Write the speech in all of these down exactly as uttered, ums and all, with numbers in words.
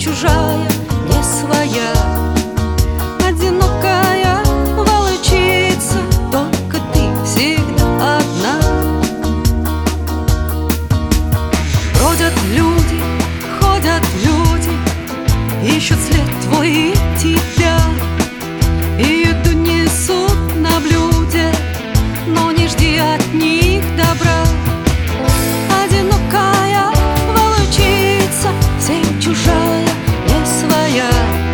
чужая, не своя. Одинокая волчица, только ты всегда одна. Бродят люди, ходят люди, ищут след твой и тебя, и еду несут на блюде, но не жди от них добра. Одинокая волчица, всем чужая, не своя.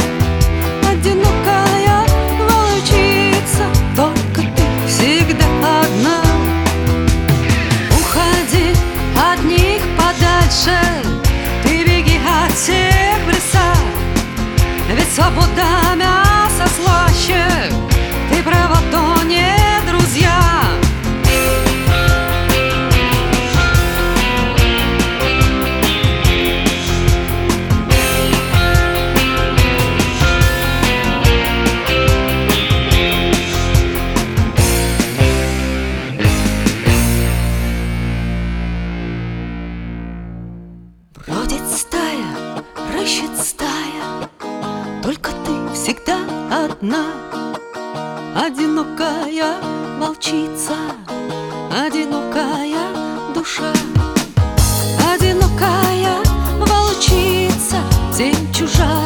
Одинокая волчица, только ты всегда одна. Уходи от них подальше, ты беги от всех в леса, ведь свобода мясо слаще, ты права, то не друзья. Бродит стая, рыщет стая, только ты всегда одна. Одинокая волчица, одинокая душа. Одинокая волчица, всем чужая.